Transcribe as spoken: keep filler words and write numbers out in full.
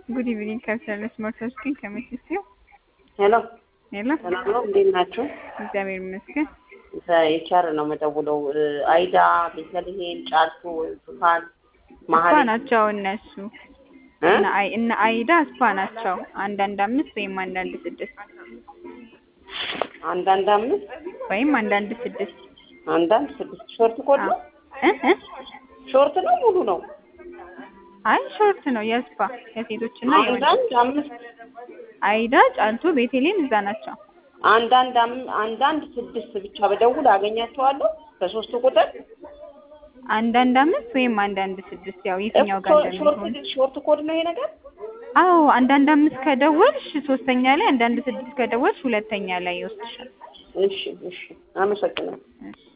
Good evening, Captain Smart Skin Chemistry. Hello. Hello. Hello, እንዴት ናችሁ? እግዚአብሔር ይመስገን። ከኤችአር ነው የምደውለው። አይዳ ቤተልሔም ጫልቱ ሱፋን ስፓ ናቸው እነሱ እና አይ እና አይዳ ስፓ ናቸው። አንዳንድ አምስት ወይም አንዳንድ ስድስት አንዳንድ አምስት ወይም አንዳንድ ስድስት አንዳንድ ስድስት ሾርት ኮድ ነው እ እ ሾርት ነው ሙሉ ነው? አይ ሾርት ነው የስፓ የሴቶችና አንዳንድ አምስት አይዳ ጫልቱ ቤተልሔም እዛ ናቸው። አንዳንድ አንዳንድ ስድስት ብቻ በደውል አገኛቸዋለሁ በሶስት ቁጥር አንዳንድ አምስት ወይም አንዳንድ ስድስት ያው የትኛው ጋር እንደሚሆን ሾርት ኮድ ነው ይሄ ነገር? አዎ አንዳንድ አምስት ከደወልሽ ሶስተኛ ላይ አንዳንድ ስድስት ከደወልሽ ሁለተኛ ላይ ይወስድሻል። እሺ እሺ አመሰግናለሁ።